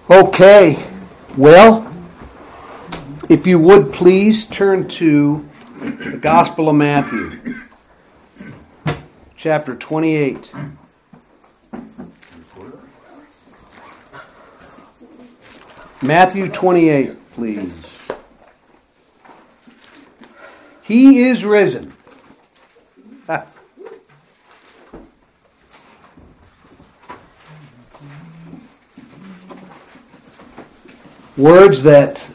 Okay, well, if you would please turn to the Gospel of Matthew, chapter 28. Matthew 28, please. He is risen. Words that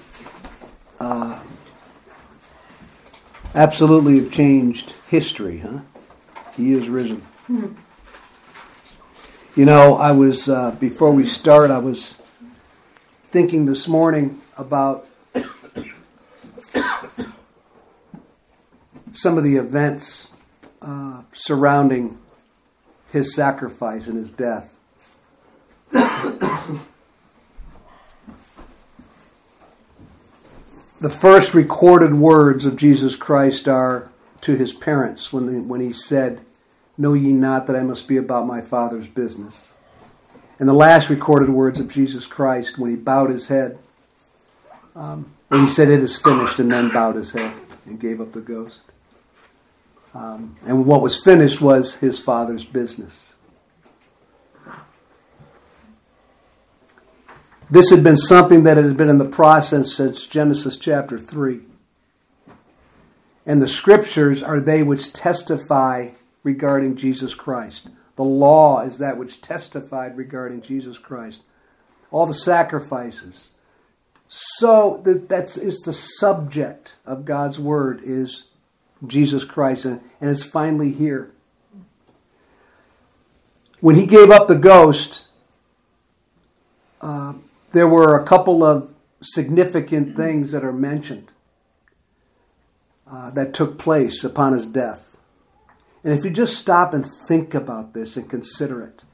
absolutely have changed history, huh? He is risen. You know, I was, before we start, I was thinking this morning about some of the events surrounding his sacrifice and his death. The first recorded words of Jesus Christ are to his parents when he said, "Know ye not that I must be about my Father's business?" And the last recorded words of Jesus Christ when he bowed his head, when he said, "It is finished," and then bowed his head and gave up the ghost. And what was finished was his Father's business. This had been something that had been in the process since Genesis chapter 3. And the scriptures are they which testify regarding Jesus Christ. The law is that which testified regarding Jesus Christ. All the sacrifices. So it's the subject of God's word is Jesus Christ, and it's finally here. When he gave up the ghost, there were a couple of significant things that are mentioned that took place upon his death. And if you just stop and think about this and consider it.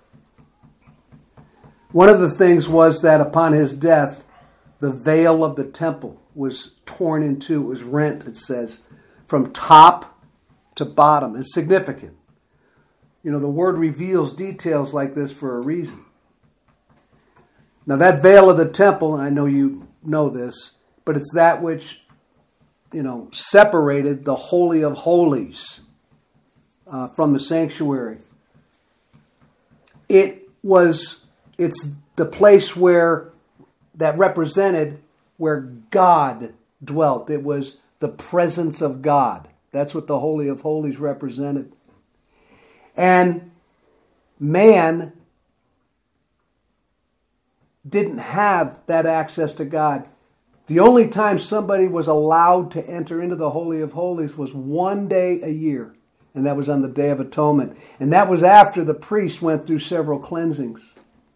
One of the things was that upon his death, the veil of the temple was torn in two. It was rent, it says, from top to bottom. It's significant. You know, the word reveals details like this for a reason. Now that veil of the temple, and I know you know this, but it's that which, separated the Holy of Holies from the sanctuary. It's the place that represented where God dwelt. It was the presence of God. That's what the Holy of Holies represented. And man didn't have that access to God. The only time somebody was allowed to enter into the Holy of Holies was one day a year, and that was on the Day of Atonement. And that was after the priest went through several cleansings.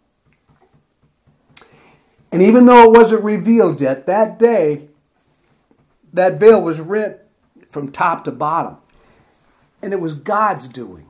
And even though it wasn't revealed yet, that day, that veil was rent from top to bottom. And it was God's doing.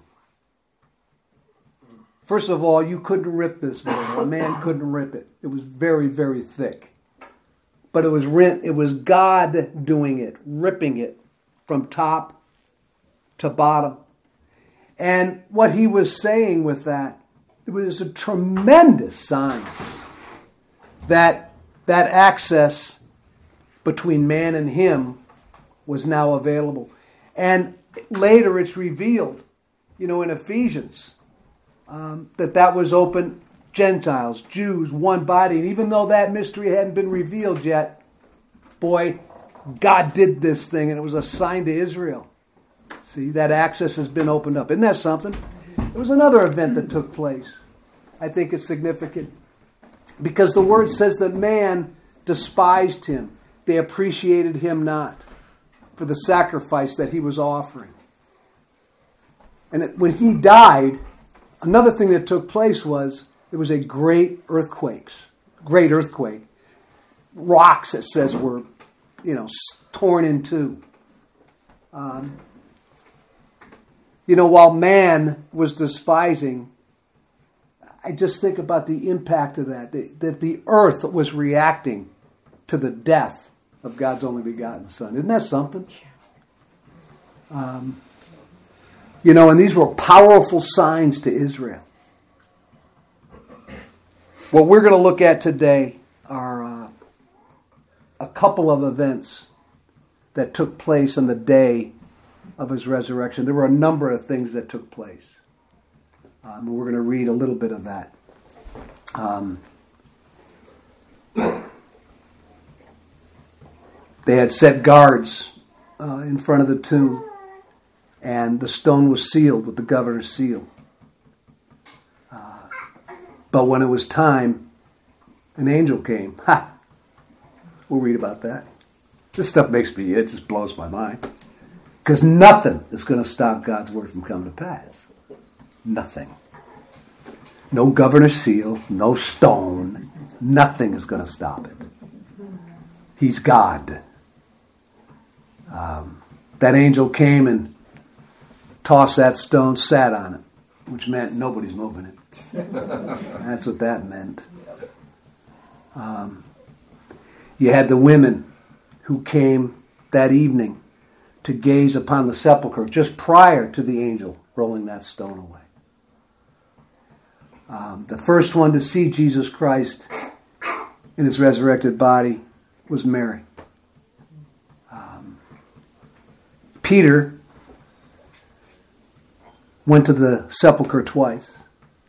First of all, you couldn't rip this veil. A man couldn't rip it. It was very, very thick. But it was rent. It was God doing it, ripping it from top to bottom. And what he was saying with that, it was a tremendous sign that access between man and him was now available. And later it's revealed, in Ephesians, that was open, Gentiles, Jews, one body. And even though that mystery hadn't been revealed yet, boy, God did this thing, and it was a sign to Israel. See, that access has been opened up. Isn't that something? There was another event that took place. I think it's significant. Because the word says that man despised him. They appreciated him not for the sacrifice that he was offering. And when he died, another thing that took place was there was a great earthquake. Rocks, it says, were, torn in two. While man was despising, I just think about the impact of that the earth was reacting to the death of God's only begotten Son. Isn't that something? And these were powerful signs to Israel. What we're going to look at today couple of events that took place on the day of his resurrection. There were a number of things that took place. We're going to read a little bit of that. They had set guards in front of the tomb, and the stone was sealed with the governor's seal. But when it was time, an angel came. Ha! We'll read about that. This stuff it just blows my mind. Because nothing is going to stop God's word from coming to pass. Nothing. No governor's seal, no stone, nothing is going to stop it. He's God. That angel came and tossed that stone, sat on it, which meant nobody's moving it. That's what that meant. You had the women who came that evening to gaze upon the sepulchre just prior to the angel rolling that stone away. The first one to see Jesus Christ in his resurrected body was Mary. Peter went to the sepulchre twice.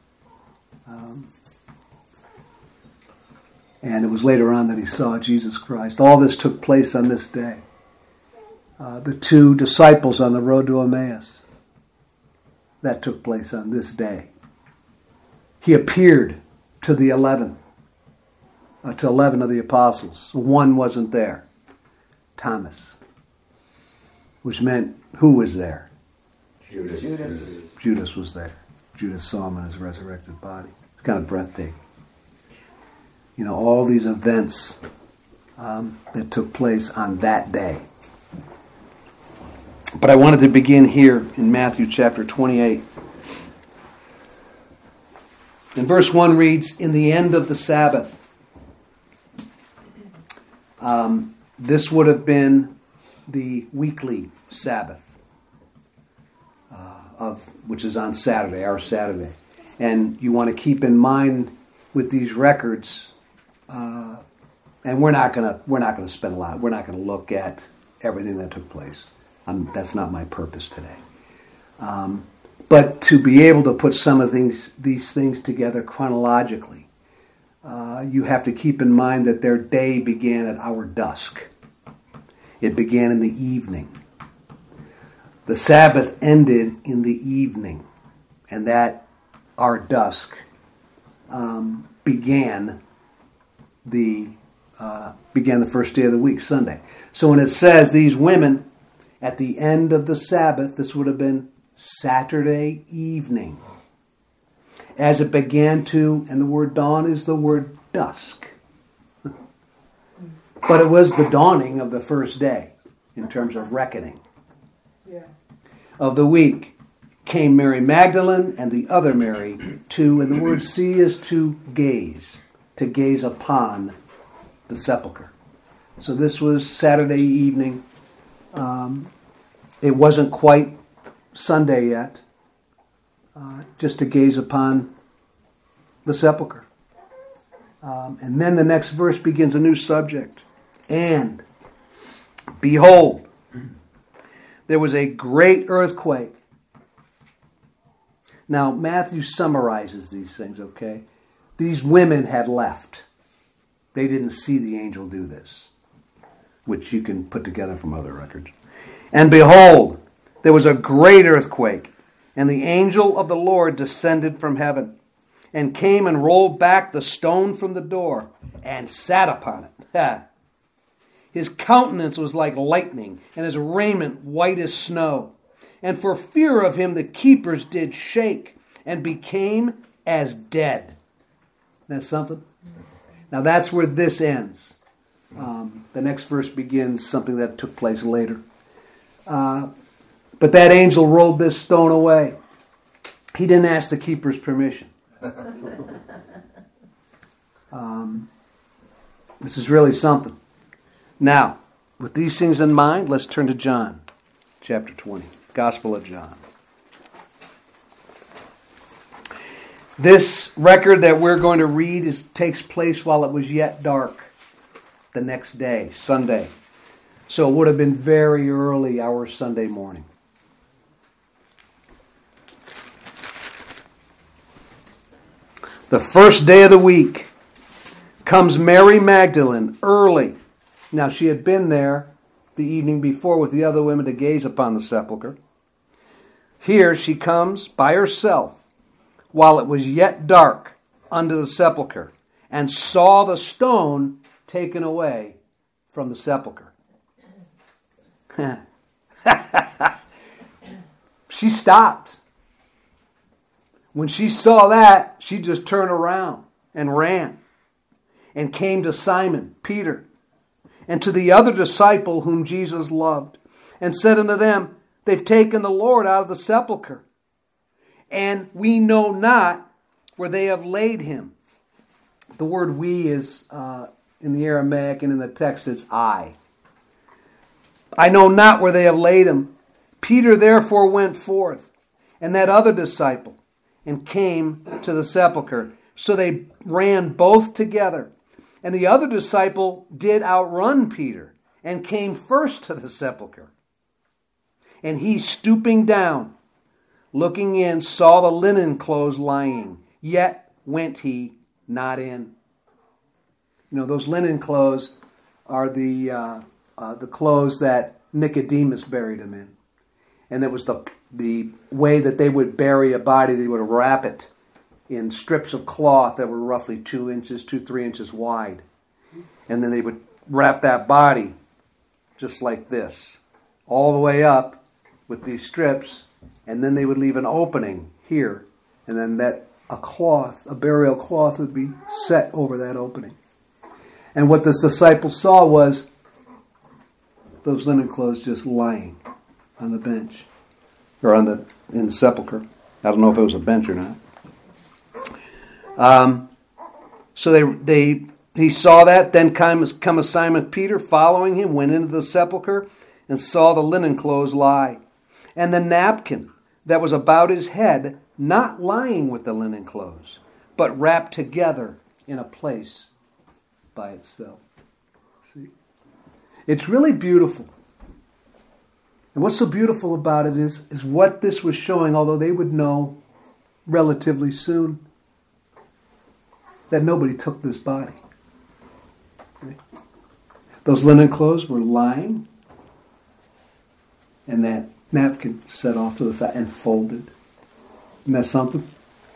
And it was later on that he saw Jesus Christ. All this took place on this day. The 2 disciples on the road to Emmaus, that took place on this day. He appeared to the 11 of the apostles. One wasn't there, Thomas, which meant who was there? Judas was there. Judas saw him in his resurrected body. It's kind of breathtaking. You know, all these events that took place on that day. But I wanted to begin here in Matthew chapter 28. And verse 1 reads, "In the end of the Sabbath." This would have been the weekly Sabbath, which is on Saturday, our Saturday. And you want to keep in mind with these records, and we're not going to spend a lot. We're not going to look at everything that took place. That's not my purpose today. But to be able to put some of these things together chronologically, you have to keep in mind that their day began at our dusk. It began in the evening. The Sabbath ended in the evening, and that our dusk began the first day of the week, Sunday. So when it says these women at the end of the Sabbath, this would have been Saturday evening. As it began to, and the word dawn is the word dusk. But it was the dawning of the first day in terms of reckoning. Yeah. Of the week came Mary Magdalene and the other Mary to, and the word see is to gaze upon the sepulchre. So this was Saturday evening. It wasn't quite Sunday yet, just to gaze upon the sepulchre. And then the next verse begins a new subject. And behold, there was a great earthquake. Now, Matthew summarizes these things, okay? These women had left. They didn't see the angel do this, which you can put together from other records. And behold, there was a great earthquake, and the angel of the Lord descended from heaven, and came and rolled back the stone from the door, and sat upon it. His countenance was like lightning, and his raiment white as snow. And for fear of him the keepers did shake, and became as dead. That's something? Now that's where this ends. The next verse begins something that took place later. But that angel rolled this stone away. He didn't ask the keeper's permission. This is really something. Now, with these things in mind, let's turn to John, chapter 20, Gospel of John. This record that we're going to read takes place while it was yet dark. the next day, Sunday. So it would have been very early our Sunday morning. The first day of the week comes Mary Magdalene early. Now she had been there the evening before with the other women to gaze upon the sepulchre. Here she comes by herself while it was yet dark unto the sepulchre, and saw the stone taken away from the sepulchre. She stopped. When she saw that, she just turned around and ran and came to Simon, Peter, and to the other disciple whom Jesus loved, and said unto them, they've taken the Lord out of the sepulchre, and we know not where they have laid him. The word we is in the Aramaic, and in the text it's I. I know not where they have laid him. Peter therefore went forth, and that other disciple, and came to the sepulchre. So they ran both together. And the other disciple did outrun Peter, and came first to the sepulchre. And he, stooping down, looking in, saw the linen clothes lying, yet went he not in. You know, those linen clothes are the clothes that Nicodemus buried him in. And it was the way that they would bury a body. They would wrap it in strips of cloth that were roughly 3 inches wide. And then they would wrap that body just like this, all the way up with these strips, and then they would leave an opening here, and then a burial cloth would be set over that opening. And what this disciple saw was those linen clothes just lying on the bench, or in the sepulchre. I don't know if it was a bench or not. So he saw that. Then come a Simon Peter following him, went into the sepulchre, and saw the linen clothes lie, and the napkin that was about his head, not lying with the linen clothes, but wrapped together in a place by itself. See? It's really beautiful. And what's so beautiful about it is what this was showing, although they would know relatively soon, that nobody took this body. Okay? Those linen clothes were lying, and that napkin set off to the side and folded. Isn't that something?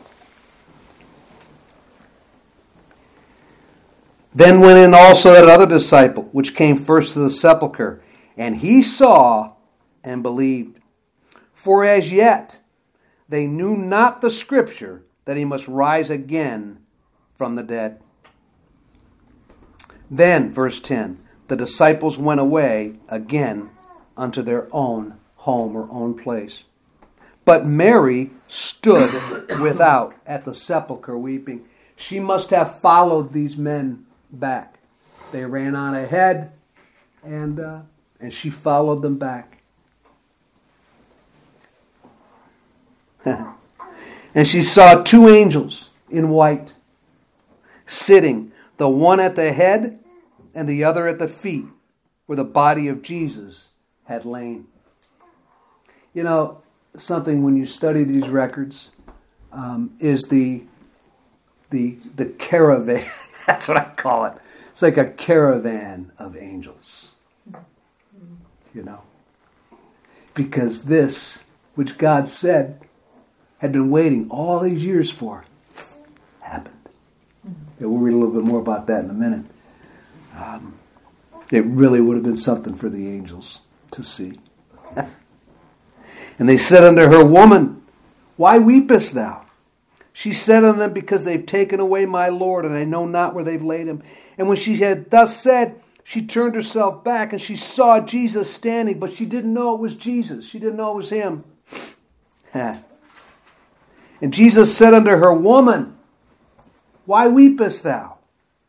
Then went in also that other disciple, which came first to the sepulchre, and he saw and believed. For as yet they knew not the scripture that he must rise again from the dead. Then, verse 10, the disciples went away again unto their own home or own place. But Mary stood without at the sepulchre weeping. She must have followed these men back. They ran on ahead, and she followed them back. And she saw two angels in white, sitting, the one at the head and the other at the feet, where the body of Jesus had lain. You know, something when you study these records is the caravan. That's what I call it. It's like a caravan of angels. You know, because this, which God said had been waiting all these years for, happened. And we'll read a little bit more about that in a minute. It really would have been something for the angels to see. And they said unto her, Woman, why weepest thou? She said unto them, Because they've taken away my Lord, and I know not where they've laid him. And when she had thus said, she turned herself back, and she saw Jesus standing, but she didn't know it was Jesus. She didn't know it was him. And Jesus said unto her, Woman, why weepest thou?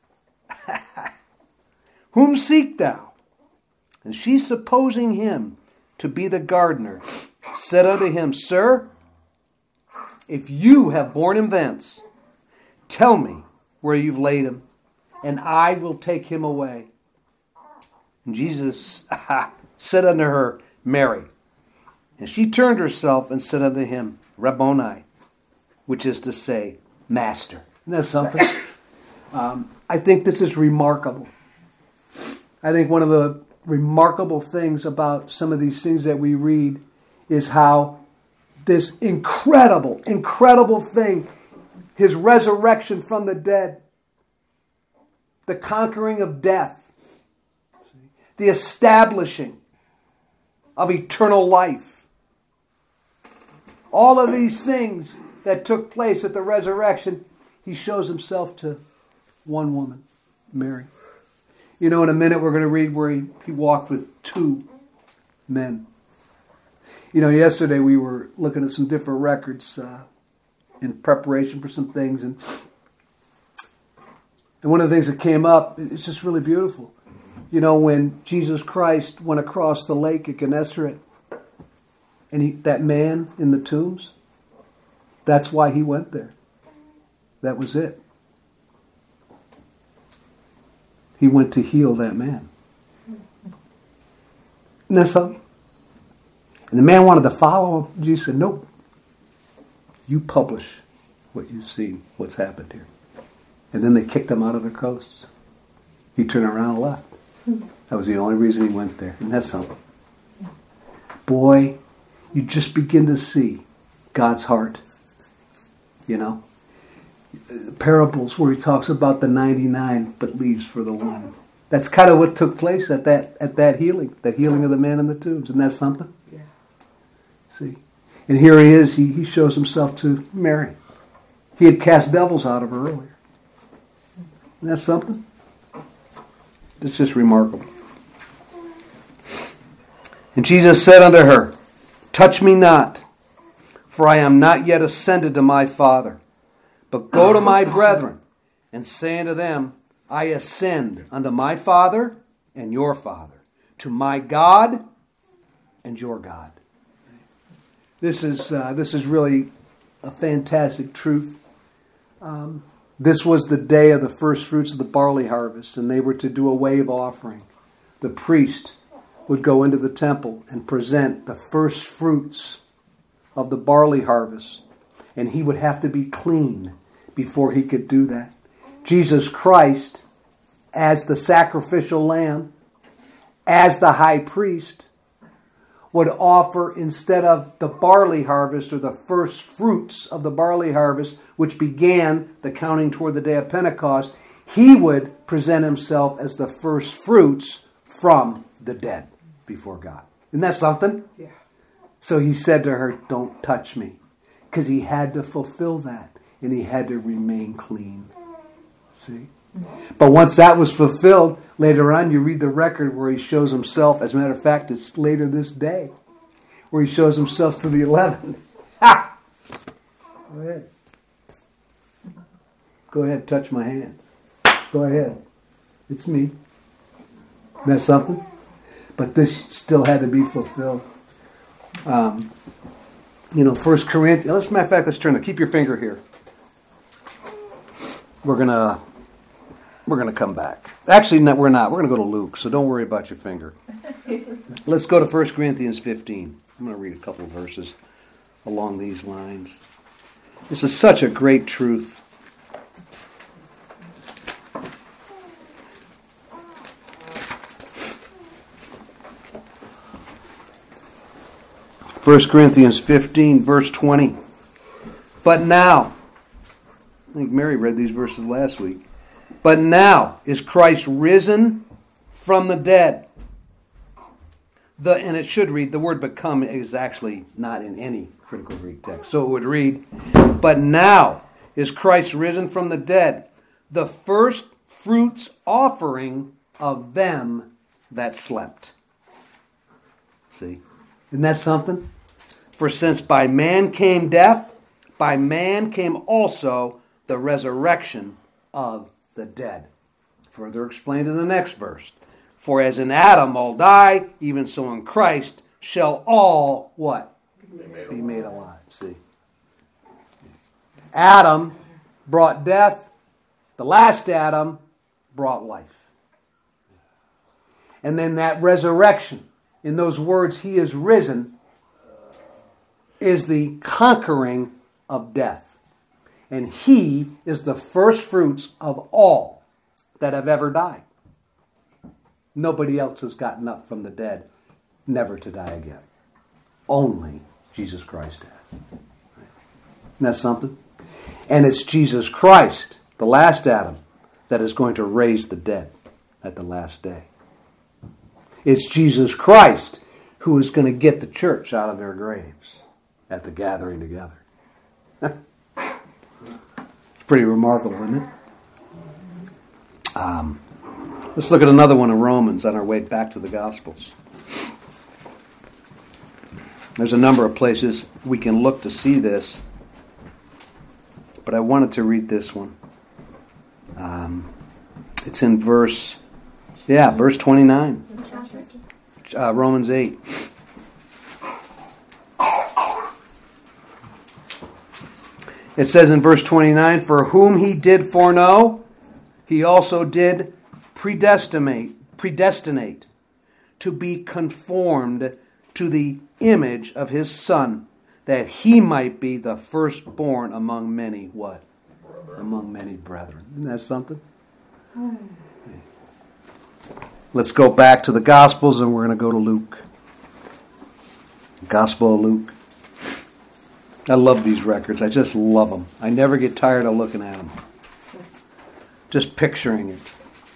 Whom seek thou? And she, supposing him to be the gardener, said unto him, Sir, if you have borne him thence, tell me where you've laid him, and I will take him away. And Jesus said unto her, Mary. And she turned herself and said unto him, Rabboni, which is to say, Master. Isn't that something? I think this is remarkable. I think one of the remarkable things about some of these things that we read is how this incredible, incredible thing, his resurrection from the dead, the conquering of death, the establishing of eternal life, all of these things that took place at the resurrection, he shows himself to one woman, Mary. You know, in a minute we're going to read where he walked with two men. You know, yesterday we were looking at some different records in preparation for some things. And one of the things that came up, it's just really beautiful. You know, when Jesus Christ went across the lake at Gennesaret, and that man in the tombs, that's why he went there. That was it. He went to heal that man. And that's something. And the man wanted to follow him. Jesus said, nope. You publish what you've seen, what's happened here. And then they kicked him out of the coasts. He turned around and left. That was the only reason he went there. And that's something. Boy, you just begin to see God's heart. You know? Parables where he talks about the 99 but leaves for the one. That's kind of what took place at that healing of the man in the tombs. Isn't that something? Yeah. See? And here he is, he shows himself to Mary. He had cast devils out of her earlier. Isn't that something? It's just remarkable. And Jesus said unto her, Touch me not, for I am not yet ascended to my Father. But go to my brethren, and say unto them, I ascend unto my Father and your Father, to my God and your God. This is really a fantastic truth. This was the day of the first fruits of the barley harvest, and they were to do a wave offering. The priest would go into the temple and present the first fruits of the barley harvest, and he would have to be clean before he could do that. Jesus Christ, as the sacrificial lamb, as the high priest, would offer, instead of the barley harvest or the first fruits of the barley harvest, which began the counting toward the day of Pentecost, he would present himself as the first fruits from the dead before God. Isn't that something? Yeah. So he said to her, don't touch me. Because he had to fulfill that. And he had to remain clean. See? But once that was fulfilled, later on you read the record where he shows himself. As a matter of fact, it's later this day where he shows himself to the 11. Ha! Go ahead. Go ahead, touch my hands. Go ahead. It's me. Isn't that something? But this still had to be fulfilled. 1 Corinthians. As a matter of fact, let's turn it. Keep your finger here. We're gonna come back. Actually, no, we're not. We're gonna go to Luke, so don't worry about your finger. Let's go to 1 Corinthians 15. I'm gonna read a couple of verses along these lines. This is such a great truth. First Corinthians 15, verse 20. But now, I think Mary read these verses last week. But now is Christ risen from the dead. And it should read, the word become is actually not in any critical Greek text. So it would read, but now is Christ risen from the dead, the first fruits offering of them that slept. See? Isn't that something? For since by man came death, by man came also the resurrection of the dead. Further explained in the next verse. For as in Adam all die, even so in Christ shall all, what? Be made alive. See? Adam brought death. The last Adam brought life. And then that resurrection, in those words, he is risen, is the conquering of death. And he is the first fruits of all that have ever died. Nobody else has gotten up from the dead, never to die again. Only Jesus Christ has. Isn't that something? And it's Jesus Christ, the last Adam, that is going to raise the dead at the last day. It's Jesus Christ who is going to get the church out of their graves at the gathering together. It's pretty remarkable, isn't it? Let's look at another one of Romans on our way back to the Gospels. There's a number of places we can look to see this, but I wanted to read this one. It's in verse 29. Romans 8. It says in verse 29, "For whom he did foreknow, he also did predestinate to be conformed to the image of his Son, that he might be the firstborn among many," what? Among many brethren. Isn't that something? Let's go back to the Gospels and we're going to go to Luke. Gospel of Luke. I love these records. I just love them. I never get tired of looking at them. Just picturing it.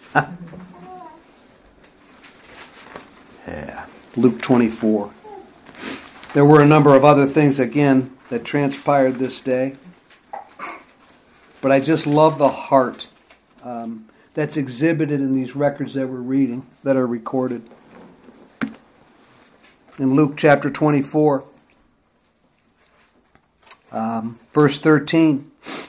Yeah. Luke 24. There were a number of other things, again, that transpired this day. But I just love the heart that's exhibited in these records that we're reading, that are recorded. In Luke chapter 24, verse 13.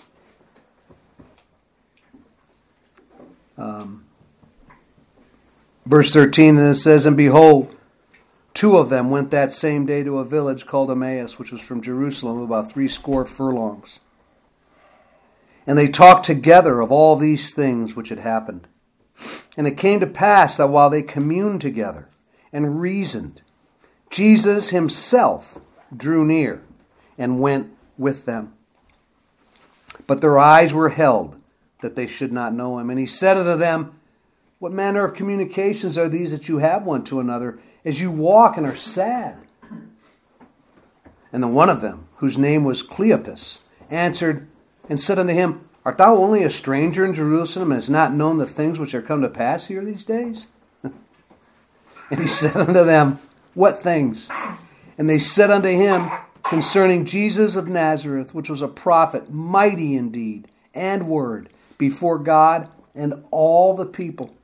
Verse 13, and it says, "And behold, two of them went that same day to a village called Emmaus, which was from Jerusalem about 80 furlongs. And they talked together of all these things which had happened. And it came to pass that while they communed together and reasoned, Jesus himself drew near and went with them. But their eyes were held, that they should not know him. And he said unto them, What manner of communications are these that you have one to another, as you walk and are sad? And the one of them, whose name was Cleopas, answered and said unto him, Art thou only a stranger in Jerusalem, and hast not known the things which are come to pass here these days? And he said unto them, What things? And they said unto him, Concerning Jesus of Nazareth, which was a prophet, mighty in deed and word, before God and all the people.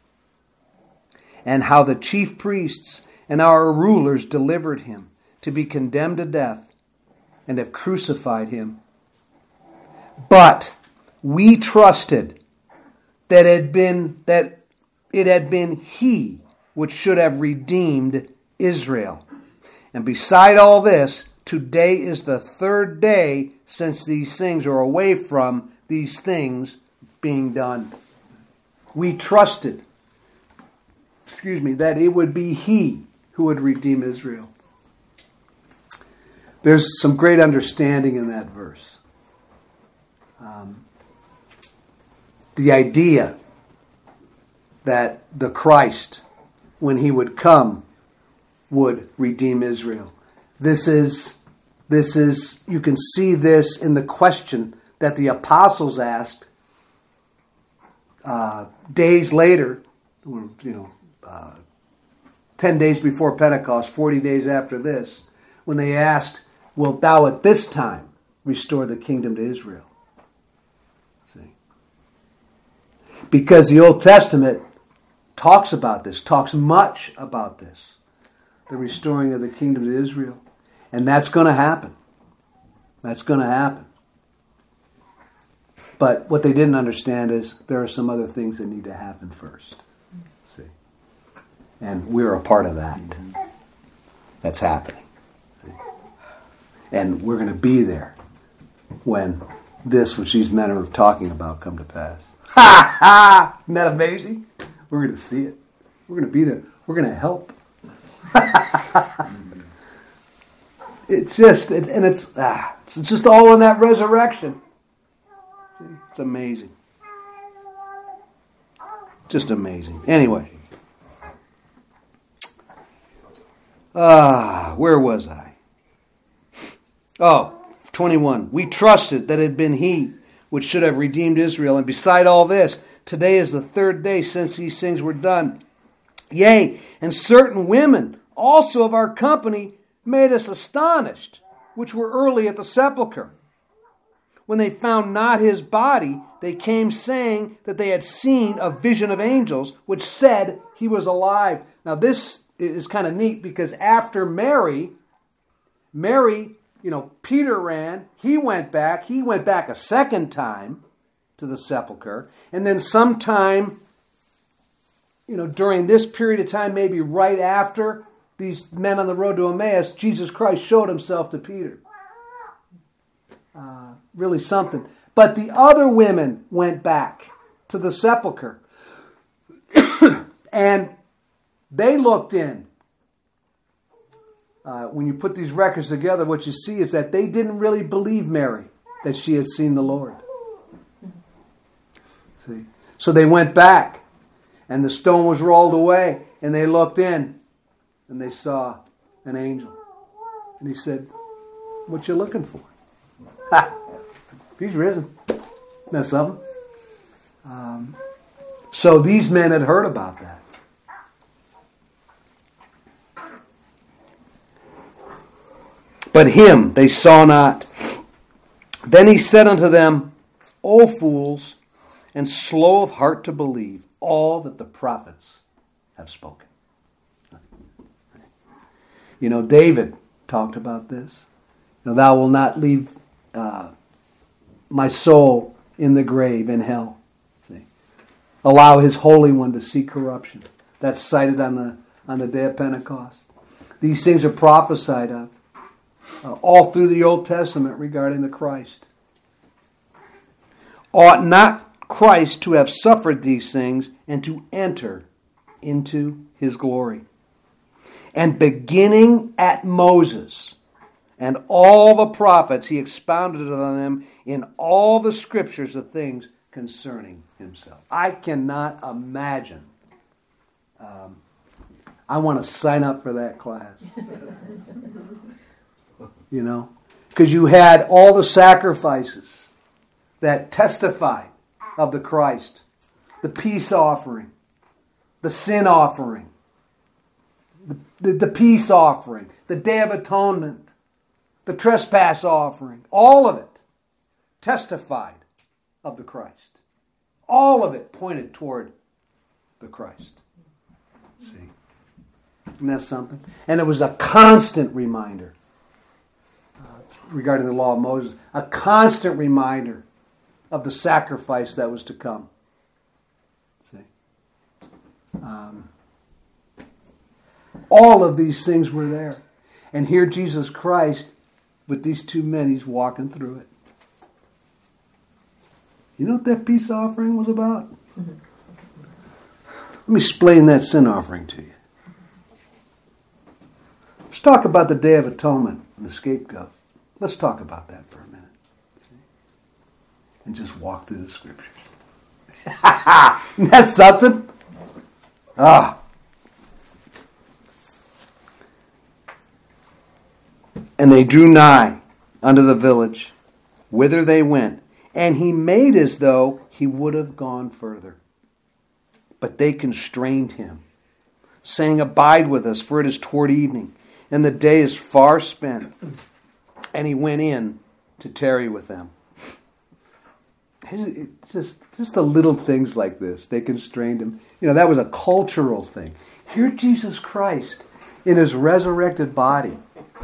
And how the chief priests and our rulers delivered him to be condemned to death, and have crucified him. But we trusted that it had been he which should have redeemed Israel. And beside all this, today is the third day since these things are away from these things being done. We trusted, that it would be he who would redeem Israel. There's some great understanding in that verse. The idea that the Christ, when he would come, would redeem Israel. This is, you can see this in the question that the apostles asked days later, 10 days before Pentecost, 40 days after this, when they asked, Wilt thou at this time restore the kingdom to Israel? See? Because the Old Testament talks about this, talks much about this, the restoring of the kingdom to Israel. And that's going to happen. That's going to happen. But what they didn't understand is there are some other things that need to happen first. See? And we're a part of that. That's happening. And we're going to be there when this, which these men are talking about, come to pass. Ha! Ha! Isn't that amazing? We're going to see it. We're going to be there. We're going to help. It's just all in that resurrection. See, it's amazing. Just amazing. Anyway. Where was I? 21. We trusted that it had been He which should have redeemed Israel. And beside all this, today is the third day since these things were done. Yea, and certain women also of our company made us astonished, which were early at the sepulchre. When they found not his body, they came saying that they had seen a vision of angels, which said he was alive. Now this is kind of neat because after Mary, Peter ran, he went back a second time to the sepulchre, and then sometime, during this period of time, maybe right after these men on the road to Emmaus, Jesus Christ showed himself to Peter. Really something. But the other women went back to the sepulchre. And they looked in. When you put these records together, what you see is that they didn't really believe Mary, that she had seen the Lord. See? So they went back, and the stone was rolled away, and they looked in, and they saw an angel. And he said, "What you looking for?" He's risen. Isn't that something? So these men had heard about that. But him they saw not. Then he said unto them, O fools, and slow of heart to believe all that the prophets have spoken. David talked about this. Thou wilt not leave my soul in the grave, in hell. See, allow his Holy One to see corruption. That's cited on the day of Pentecost. These things are prophesied of all through the Old Testament regarding the Christ. Ought not Christ to have suffered these things and to enter into his glory? And beginning at Moses and all the prophets, he expounded on them in all the scriptures the things concerning himself. I cannot imagine. I want to sign up for that class. Because you had all the sacrifices that testified of the Christ. The peace offering, the sin offering, the peace offering, the Day of Atonement, the trespass offering. All of it testified of the Christ. All of it pointed toward the Christ. See? Isn't that something? And it was a constant reminder regarding the law of Moses, a constant reminder of the sacrifice that was to come. See? All of these things were there. And here Jesus Christ, with these two men, he's walking through it. You know what that peace offering was about? Let me explain that sin offering to you. Let's talk about the Day of Atonement and the scapegoat. Let's talk about that for a minute. See? And just walk through the scriptures. Isn't that something? And they drew nigh unto the village, whither they went. And he made as though he would have gone further. But they constrained him, saying, Abide with us, for it is toward evening, and the day is far spent. And he went in to tarry with them. It's just the little things like this. They constrained him. That was a cultural thing. Here Jesus Christ in his resurrected body.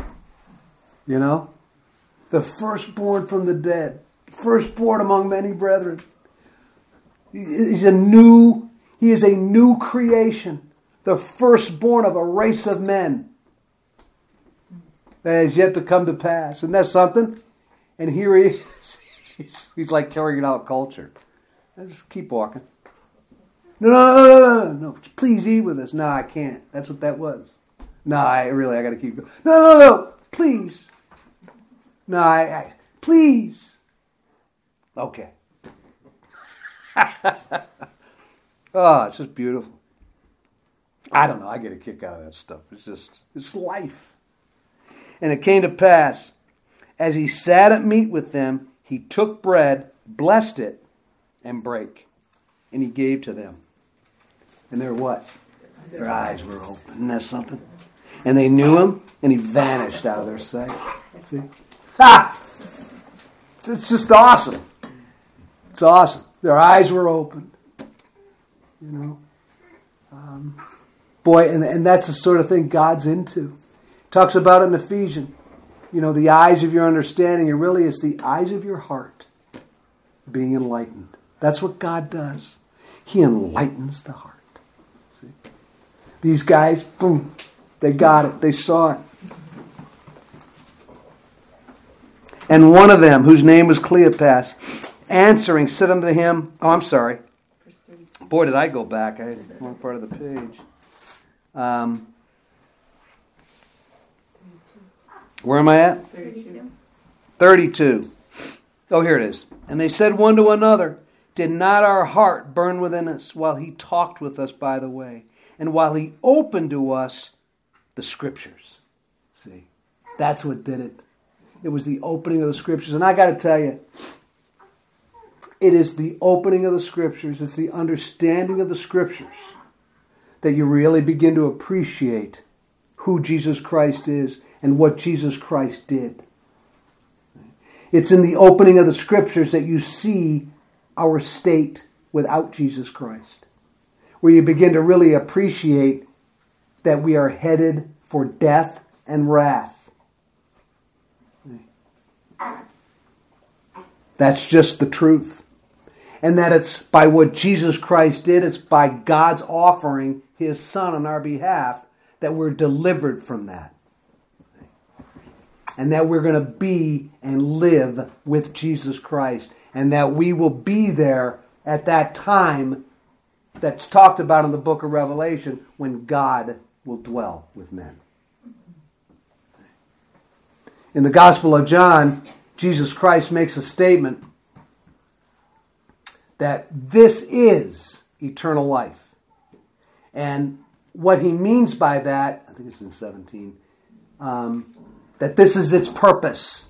The firstborn from the dead. Firstborn among many brethren. He is a new creation. The firstborn of a race of men that has yet to come to pass. Isn't that something? And here he is. He's like carrying out culture. Just keep walking. No. Please eat with us. No, I can't. That's what that was. No, I got to keep going. No. Please. No, I please. Okay. Oh, it's just beautiful. I don't know. I get a kick out of that stuff. It's life. And it came to pass, as he sat at meat with them, he took bread, blessed it, and brake. And he gave to them. And their what? Their eyes were open. Isn't that something? And they knew him, and he vanished out of their sight. See? Ha! It's just awesome. It's awesome. Their eyes were opened. Boy, and that's the sort of thing God's into. Talks about it in Ephesians. The eyes of your understanding, and really it's the eyes of your heart being enlightened. That's what God does. He enlightens the heart. See? These guys, boom, they got it. They saw it. And one of them, whose name was Cleopas, answering, said unto him, boy, did I go back. I had the wrong part of the page. Where am I at? 32. Oh, here it is. And they said one to another, did not our heart burn within us while he talked with us by the way, and while he opened to us the Scriptures? See, that's what did it. It was the opening of the Scriptures. And I got to tell you, it is the opening of the Scriptures, it's the understanding of the Scriptures that you really begin to appreciate who Jesus Christ is and what Jesus Christ did. It's in the opening of the Scriptures that you see our state without Jesus Christ, where you begin to really appreciate that we are headed for death and wrath. That's just the truth. And that it's by what Jesus Christ did, it's by God's offering His Son on our behalf that we're delivered from that. And that we're going to be and live with Jesus Christ. And that we will be there at that time that's talked about in the book of Revelation when God will dwell with men. In the Gospel of John, Jesus Christ makes a statement that this is eternal life. And what he means by that, I think it's in 17, that this is its purpose.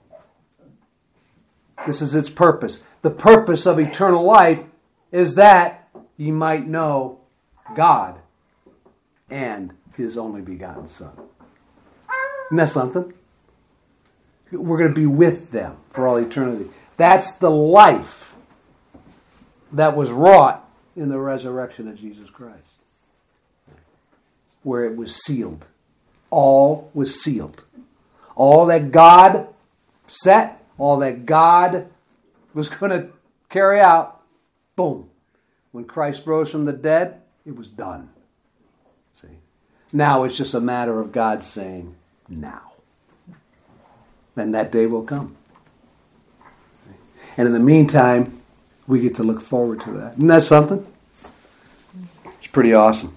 This is its purpose. The purpose of eternal life is that ye might know God and His only begotten Son. Isn't that something? We're going to be with them for all eternity. That's the life that was wrought in the resurrection of Jesus Christ, where it was sealed. All was sealed. All that God set, all that God was going to carry out, boom. When Christ rose from the dead, it was done. See? Now it's just a matter of God saying, now. And that day will come. And in the meantime, we get to look forward to that. Isn't that something? It's pretty awesome.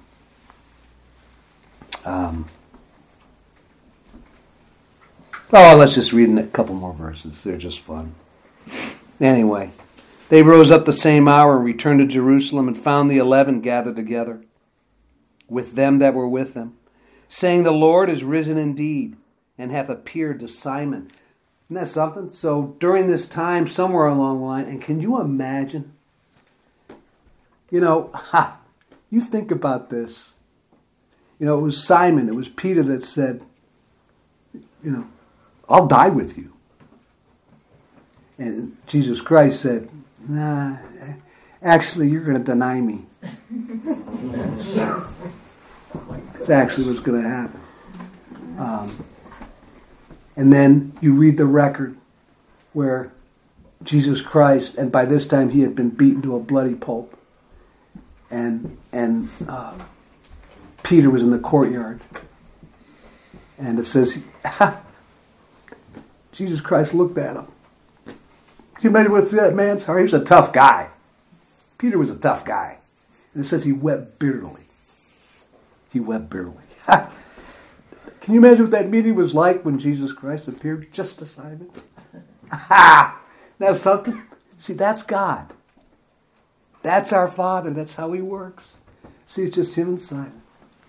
Let's just read a couple more verses. They're just fun. Anyway, they rose up the same hour and returned to Jerusalem and found the 11 gathered together with them that were with them, saying, the Lord is risen indeed and hath appeared to Simon. Isn't that something? So during this time, somewhere along the line, and can you imagine? You think about this. It was Simon, it was Peter that said, I'll die with you. And Jesus Christ said, nah, actually you're going to deny me. That's actually what's going to happen. And then you read the record where Jesus Christ, and by this time he had been beaten to a bloody pulp, and Peter was in the courtyard, and it says, Jesus Christ looked at him. Can you imagine what that man's heart? He was a tough guy. Peter was a tough guy. And it says he wept bitterly. He wept bitterly. Can you imagine what that meeting was like when Jesus Christ appeared just to Simon? That's something. See, that's God. That's our Father. That's how he works. See, it's just him and Simon.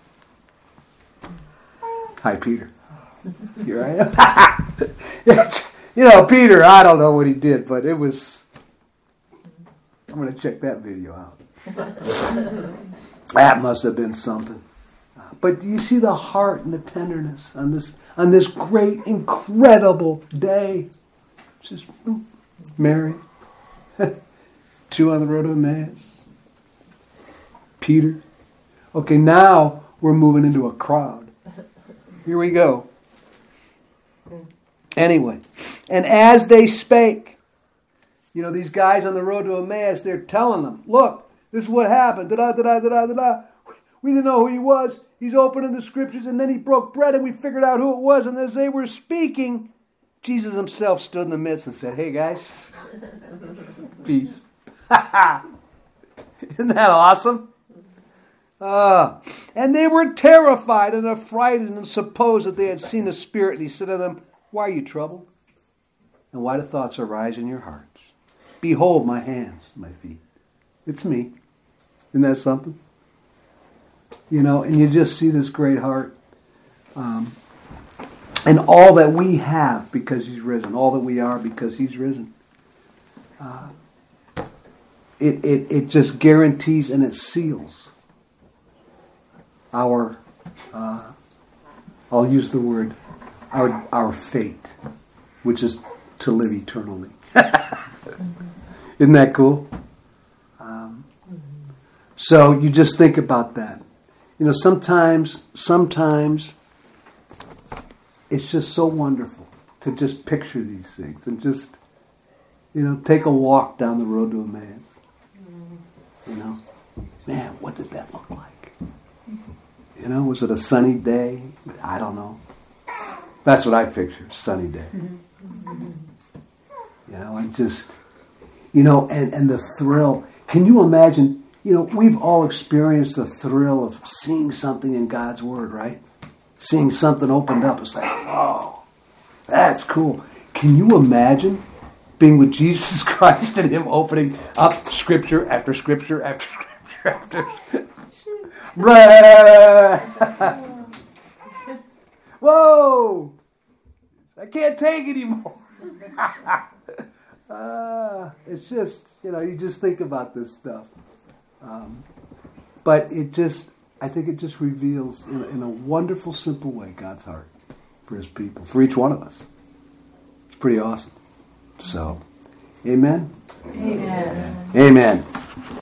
Hi, Peter. Here I am. Peter, I don't know what he did, but it was... I'm going to check that video out. That must have been something. But do you see the heart and the tenderness on this great, incredible day? It's just Mary, 2 on the road to Emmaus, Peter. Okay, now we're moving into a crowd. Here we go. Anyway, and as they spake, these guys on the road to Emmaus, they're telling them, look, this is what happened. Da-da-da-da-da-da-da. We didn't know who he was. He's opening the scriptures, and then he broke bread, and we figured out who it was. And as they were speaking, Jesus himself stood in the midst and said, hey, guys, peace. Isn't that awesome? And they were terrified and affrighted and supposed that they had seen a spirit. And he said to them, why are you troubled? And why do thoughts arise in your hearts? Behold my hands, my feet. It's me. Isn't that something? And you just see this great heart. And all that we have because he's risen. All that we are because he's risen. It just guarantees and it seals our, I'll use the word, our fate, which is to live eternally. Isn't that cool? So you just think about that. Sometimes it's just so wonderful to just picture these things and just, take a walk down the road to Emmaus. Man, what did that look like? Was it a sunny day? I don't know. That's what I picture, sunny day. And just, and the thrill. Can you imagine, we've all experienced the thrill of seeing something in God's Word, right? Seeing something opened up. It's like, oh, that's cool. Can you imagine being with Jesus Christ and him opening up Scripture after Scripture after Scripture after... Whoa! I can't take it anymore. It's just, you just think about this stuff. But I think it just reveals in a wonderful, simple way God's heart for his people, for each one of us. It's pretty awesome. So, amen? Amen. Amen.